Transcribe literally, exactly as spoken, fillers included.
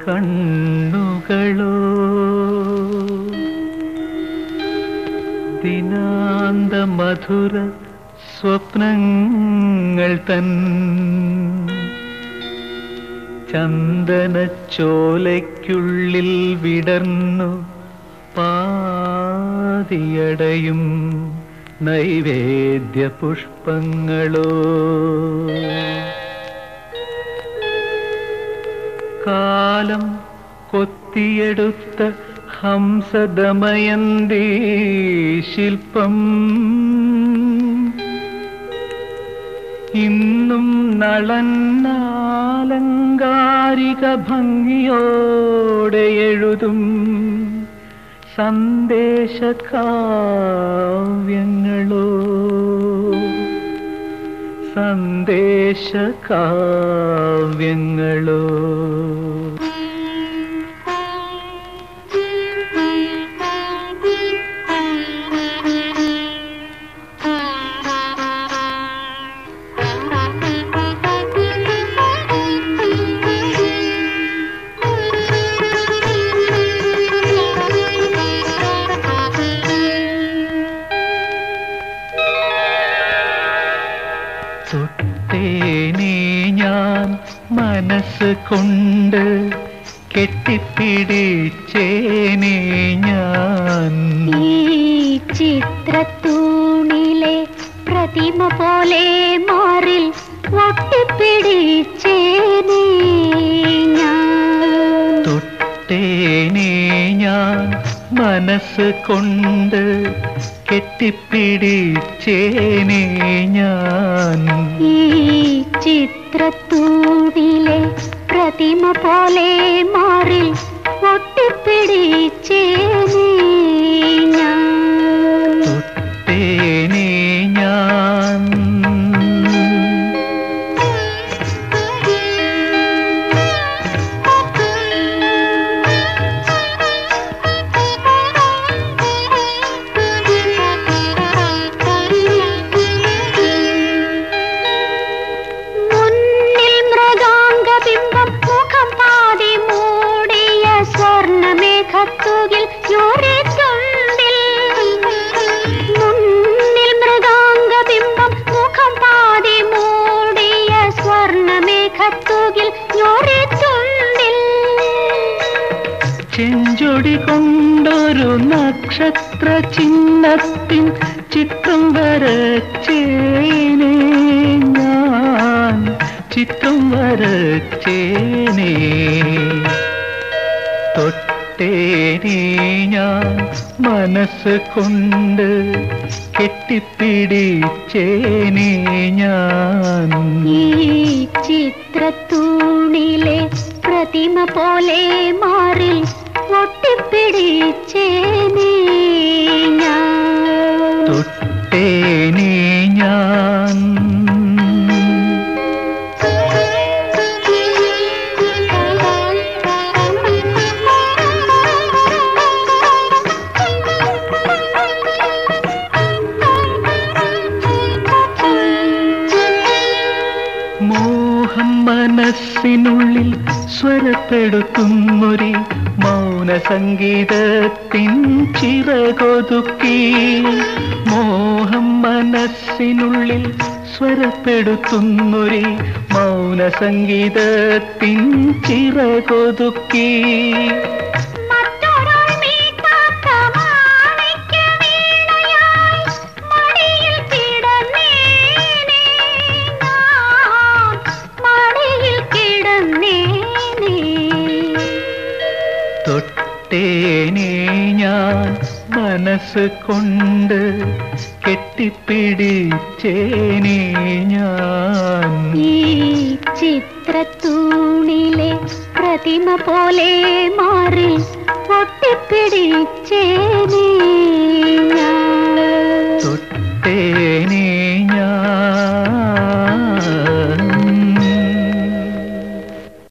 കണ്ണുകളോ ദിനാന്ത മധുര സ്വപ്നങ്ങൾ തൻ ചന്ദനച്ചോലയ്ക്കുള്ളിൽ വിടർന്നു പാതിയടയും നൈവേദ്യ പുഷ്പങ്ങളോ കാലം കൊത്തിയെടുത്ത ഹംസദമയന്തി ശില്പം ഇന്നും നളന്നാലങ്കാരിക ഭംഗിയോടെ എഴുതും സന്ദേശകാവ്യങ്ങളോ സന്ദേശകാവ്യങ്ങളോ തൊട്ടേനെ ഞാൻ മനസ്സ് കൊണ്ട് കെട്ടിപ്പിടിച്ചേനെ ഞാൻ ഈ ചിത്രത്തൂണിലെ പ്രതിമ പോലെ മാറിൽ ഒട്ടിപ്പിടിച്ചേനെ ഞാൻ തൊട്ടേനെ ഞാൻ മനസ്സ് കൊണ്ട് കെട്ടിപ്പിടിച്ചേനെ ഞാൻ ഈ ചിത്രത്തൂണിലെ പ്രതിമ പോലെ മാറിൽ ഒട്ടിപ്പിടിച്ചേനെ ഞാൻ തൊട്ടേനെ ഞാൻ മുന്നിൽ മൃഗാംഗബിംബം മുഖം പാതി മൂടിയ സ്വർണ്ണമേഘത്തുകിൽ ഞൊറിത്തുണ്ടിൽ ചെഞ്ചൊടി കൊണ്ടൊരു നക്ഷത്ര ചിഹ്നത്തിൻ ചിത്രം വരച്ചേനെ ഞാൻ ചിത്രം വരച്ചേനെ തൊട്ടേനെ ഞാൻ മനസ്സ് കൊണ്ട് കെട്ടിപ്പിടിച്ചേനെ ഞാൻ ഈ ചിത്രത്തൂണിലെ പ്രതിമ പോലെ മാറിൽ ഒട്ടിപ്പിടിച്ചേനെ ഞാൻ തൊട്ടേനെ ഞാൻ മോഹം മനസ്സിനുള്ളിൽ സ്വരപ്പെടുത്തുന്നൊരി മൗന സംഗീതത്തിൻ ചിറകൊതുക്കി മോഹം മനസ്സിനുള്ളിൽ സ്വരപ്പെടുത്തുന്നൊരി മൗന സംഗീതത്തിൻ ചിറകൊതുക്കി തൊട്ടേനെ ഞാൻ മനസ്സ് കൊണ്ട് കെട്ടിപ്പിടിച്ചേനെ ഞാൻ ഈ ചിത്രത്തൂണിലെ പ്രതിമ പോലെ മാറിൽ ഒട്ടിപ്പിടിച്ചേ